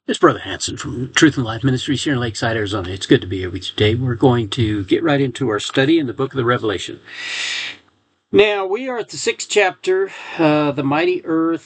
It's Brother Hanson from Truth and Life Ministries here in Lakeside, Arizona. It's good to be here with you today. We're going to get right into our study in the book of the Revelation. Now, we are at the 6th chapter, the mighty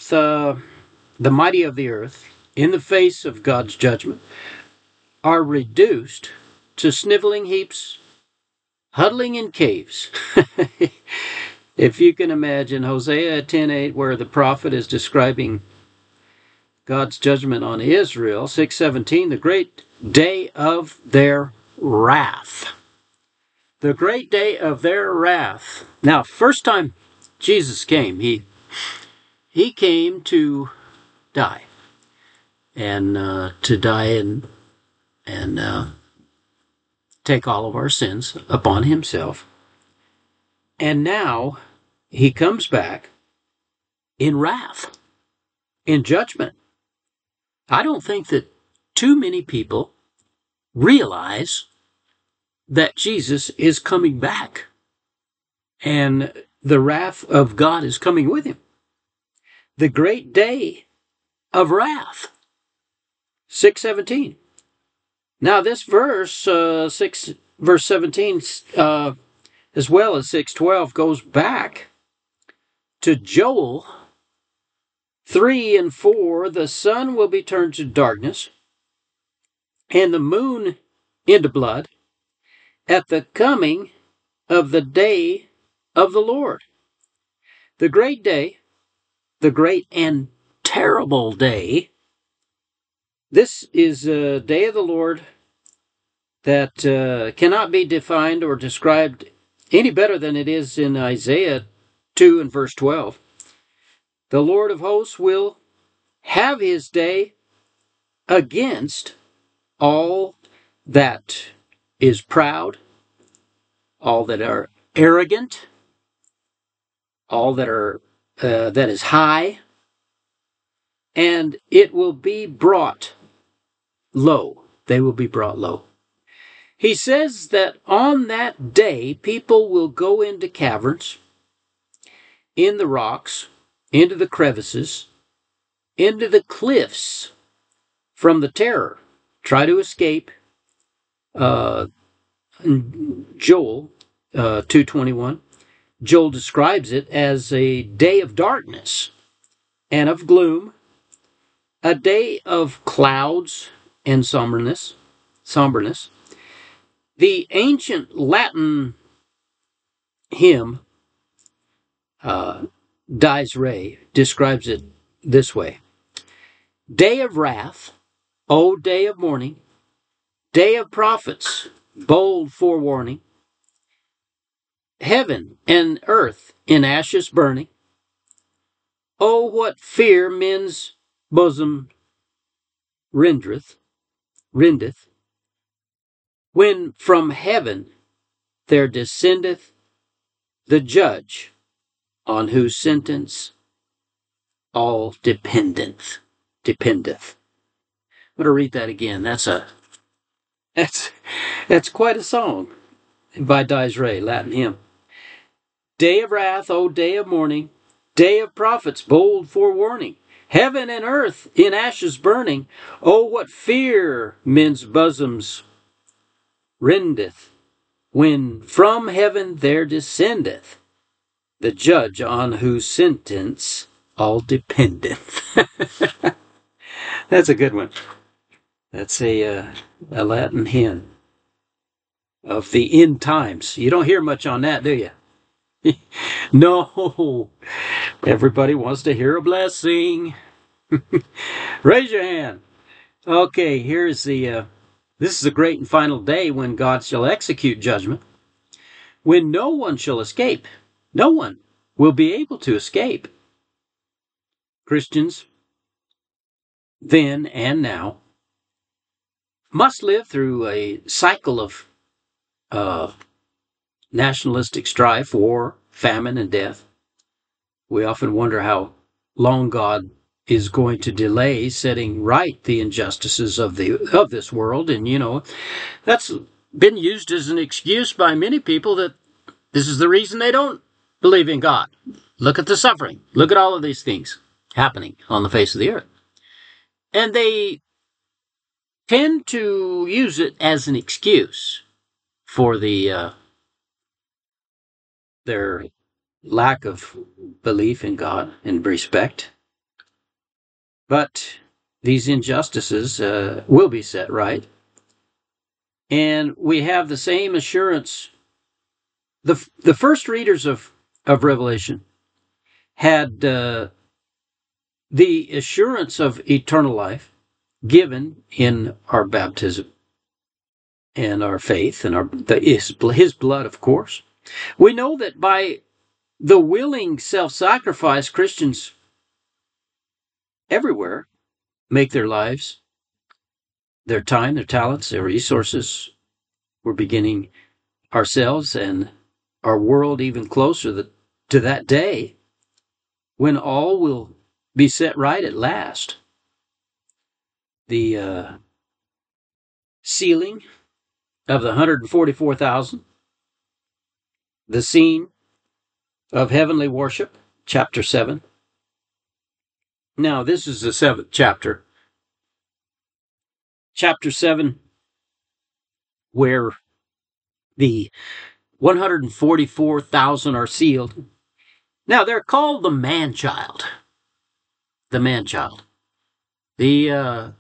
of the earth, in the face of God's judgment, are reduced to sniveling heaps, huddling in caves. If you can imagine Hosea 10:8, where the prophet is describing God's judgment on Israel, 6:17, the great day of their wrath. The great day of their wrath. Now, first time Jesus came, he came to die. And to die and take all of our sins upon himself. And now he comes back in wrath, in judgment. I don't think that too many people realize that Jesus is coming back and the wrath of God is coming with him. The great day of wrath. 6:17. Now this verse, verse 17, as well as 6:12, goes back to Joel 3 and 4, the sun will be turned to darkness, and the moon into blood, at the coming of the day of the Lord. The great day, the great and terrible day. This is a day of the Lord that cannot be defined or described any better than it is in Isaiah 2 and verse 12. The Lord of hosts will have his day against all that is proud, all that are arrogant, all that are that is high, and it will be brought low. They will be brought low. He says that on that day, people will go into caverns, in the rocks, into the crevices, into the cliffs from the terror. Try to escape. Joel 2:21. Joel describes it as a day of darkness and of gloom, a day of clouds and somberness. The ancient Latin hymn, Dies Irae, describes it this way. Day of wrath, O day of mourning, day of prophets, bold forewarning, heaven and earth in ashes burning. Oh, what fear men's bosom rendeth, when from heaven there descendeth the judge, on whose sentence all dependeth. I'm going to read that again. That's quite a song by Dies Irae, Latin hymn. Day of wrath, O day of mourning, day of prophets, bold forewarning, heaven and earth in ashes burning. Oh, what fear men's bosoms rendeth, when from heaven there descendeth the judge, on whose sentence all dependeth. That's a good one. That's a Latin hymn of the end times. You don't hear much on that, do you? No. Everybody wants to hear a blessing. Raise your hand. Okay, here's this is the great and final day when God shall execute judgment, when no one shall escape. No one will be able to escape. Christians, then and now, must live through a cycle of nationalistic strife, war, famine, and death. We often wonder how long God is going to delay setting right the injustices of this world, and that's been used as an excuse by many people that this is the reason they don't believe in God. Look at the suffering. Look at all of these things happening on the face of the earth. And they tend to use it as an excuse for their lack of belief in God and respect. But these injustices will be set right. And we have the same assurance. The first readers of Revelation had the assurance of eternal life given in our baptism and our faith and his blood, of course. We know that by the willing self-sacrifice, Christians everywhere make their lives, their time, their talents, their resources. We're beginning ourselves and our world even closer to that day when all will be set right at last. The sealing of the 144,000, the scene of heavenly worship, chapter 7. Now, this is the 7th chapter. Chapter 7, where the 144,000 are sealed. Now, they're called the man-child. The man-child. This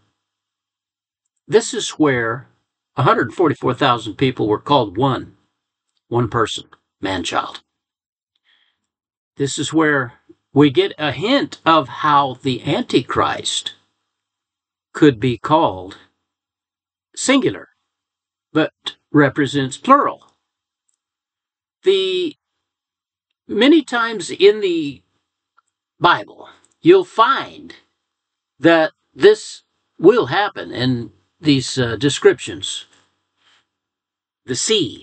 is where 144,000 people were called one person, man-child. This is where we get a hint of how the Antichrist could be called singular, but represents plural. Many times in the Bible, you'll find that this will happen in these descriptions. The sea,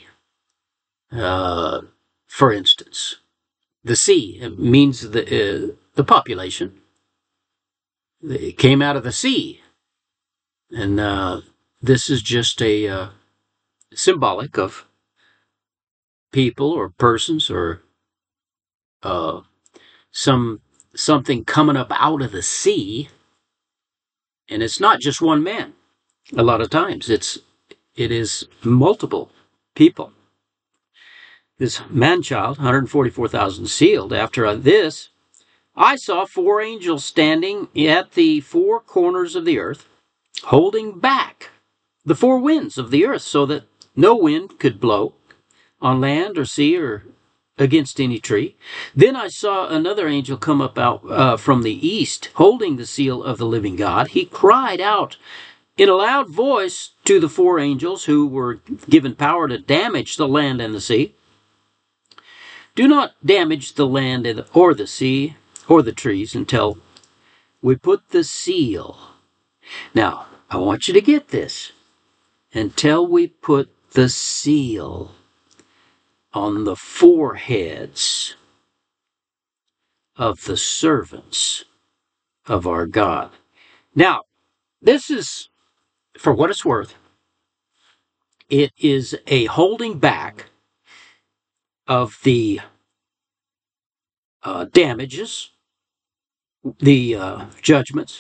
for instance. The sea means the population. It came out of the sea. And this is just a symbolic of people or persons or something coming up out of the sea. And it's not just one man. A lot of times it is multiple people. This man-child, 144,000 sealed. After this, I saw 4 angels standing at the 4 corners of the earth, holding back the 4 winds of the earth so that no wind could blow on land or sea or against any tree. Then I saw another angel come up out from the east, holding the seal of the living God. He cried out in a loud voice to the 4 angels who were given power to damage the land and the sea. Do not damage the land or the sea or the trees until we put the seal. Now, I want you to get this. Until we put the seal on the foreheads of the servants of our God. Now, this is, for what it's worth, it is a holding back of the damages, the judgments,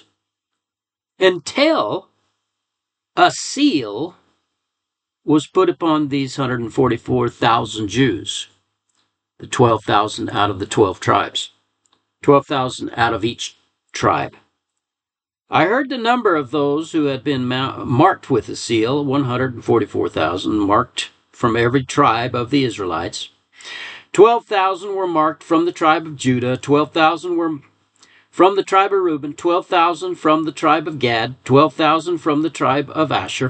until a seal was put upon these 144,000 Jews, the 12,000 out of the 12 tribes, 12,000 out of each tribe. I heard the number of those who had been marked with the seal, 144,000, marked from every tribe of the Israelites. 12,000 were marked from the tribe of Judah, 12,000 were from the tribe of Reuben, 12,000 from the tribe of Gad, 12,000 from the tribe of Asher,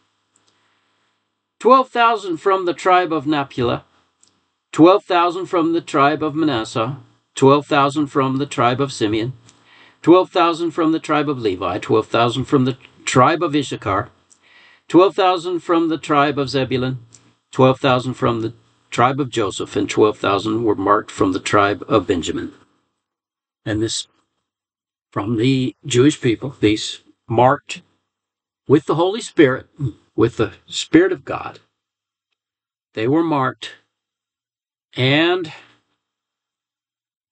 12,000 from the tribe of Naphtali, 12,000 from the tribe of Manasseh, 12,000 from the tribe of Simeon, 12,000 from the tribe of Levi, 12,000 from the tribe of Issachar, 12,000 from the tribe of Zebulun, 12,000 from the tribe of Joseph, and 12,000 were marked from the tribe of Benjamin. And this, from the Jewish people, these marked with the Holy Spirit, with the Spirit of God. They were marked, and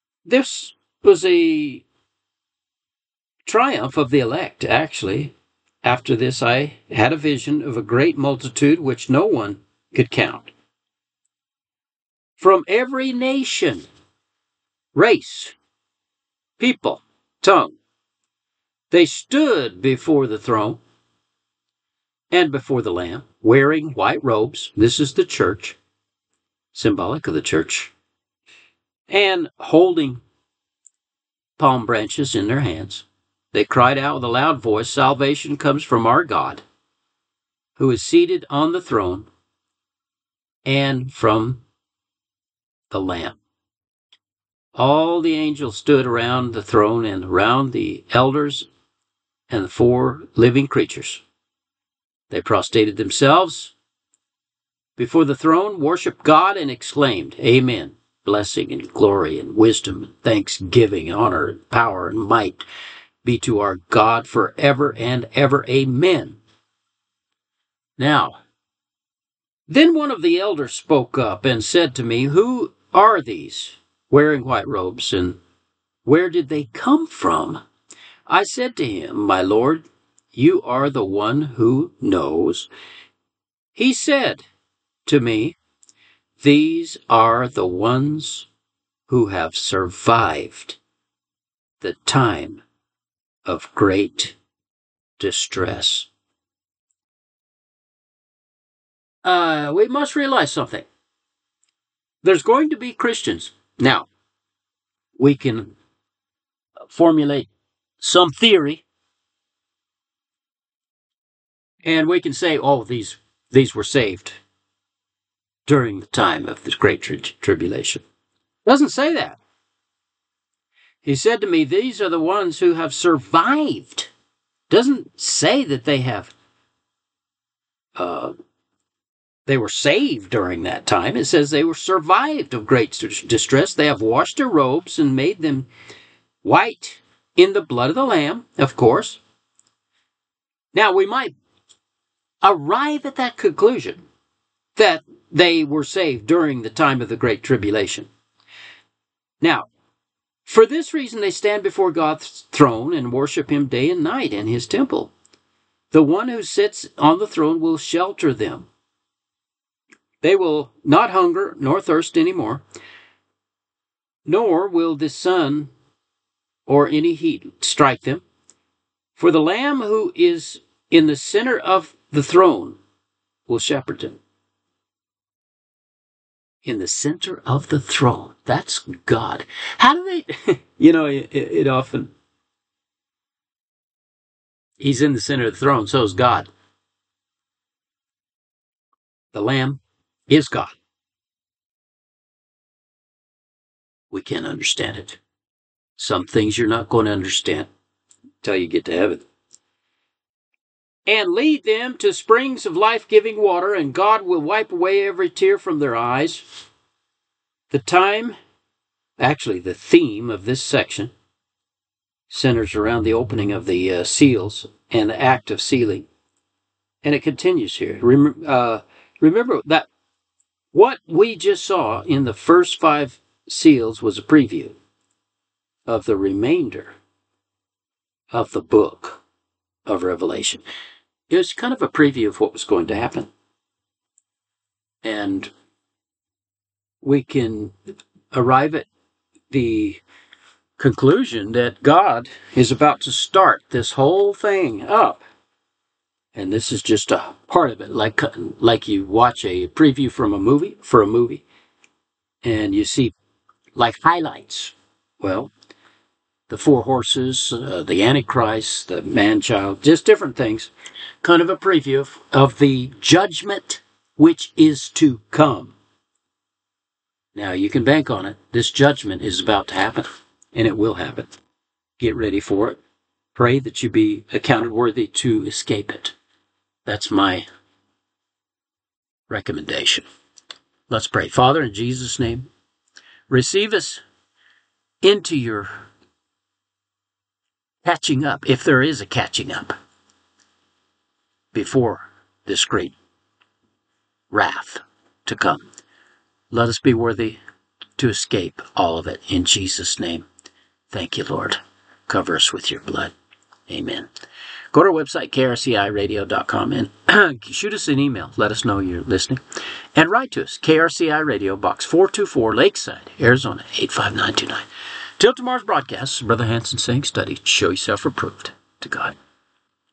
this was a triumph of the elect, actually. after this I had a vision of a great multitude which no one could count, from every nation, race, people, tongue. They stood before the throne and before the Lamb, wearing white robes. This is the church, symbolic of the church, and holding palm branches in their hands. They cried out with a loud voice, "Salvation comes from our God, who is seated on the throne, and from the Lamb." All the angels stood around the throne and around the elders and the four living creatures. They prostrated themselves before the throne, worshiped God, and exclaimed, "Amen. Blessing and glory and wisdom and thanksgiving, honor and power and might be to our God forever and ever. Amen." Now, then one of the elders spoke up and said to me, "Who are these wearing white robes, and where did they come from?" I said to him, "My Lord, you are the one who knows." He said to me, "These are the ones who have survived the time of great distress." We must realize something. There's going to be Christians. Now, we can formulate some theory, and we can say, "Oh, these were saved during the time of this great tribulation." It doesn't say that. He said to me, "These are the ones who have survived." It doesn't say that they were saved during that time. It says they were survived of great distress. They have washed their robes and made them white in the blood of the Lamb, of course. Now, we might arrive at that conclusion that they were saved during the time of the Great Tribulation. Now, for this reason, they stand before God's throne and worship Him day and night in His temple. The one who sits on the throne will shelter them. They will not hunger nor thirst anymore, nor will the sun or any heat strike them. For the Lamb who is in the center of the throne will shepherd them. In the center of the throne. That's God. How do they, it often, He's in the center of the throne, so is God. The Lamb is God. We can't understand it. Some things you're not going to understand until you get to heaven. "And lead them to springs of life-giving water, and God will wipe away every tear from their eyes." The theme of this section centers around the opening of the seals and the act of sealing. And it continues here. Remember that what we just saw in the first 5 seals was a preview of the remainder of the book of Revelation. It was kind of a preview of what was going to happen. And we can arrive at the conclusion that God is about to start this whole thing up. And this is just a part of it, like you watch a preview for a movie, and you see like highlights. Well, the 4 horses, the Antichrist, the man-child, just different things. Kind of a preview of the judgment which is to come. Now, you can bank on it. This judgment is about to happen, and it will happen. Get ready for it. Pray that you be accounted worthy to escape it. That's my recommendation. Let's pray. Father, in Jesus' name, receive us into your catching up, if there is a catching up, before this great wrath to come. Let us be worthy to escape all of it in Jesus' name. Thank you, Lord. Cover us with your blood. Amen. Go to our website, krciradio.com, and shoot us an email. Let us know you're listening. And write to us, KRCI Radio, Box 424, Lakeside, Arizona, 85929. Till tomorrow's broadcast, Brother Hanson saying, study, show yourself approved to God.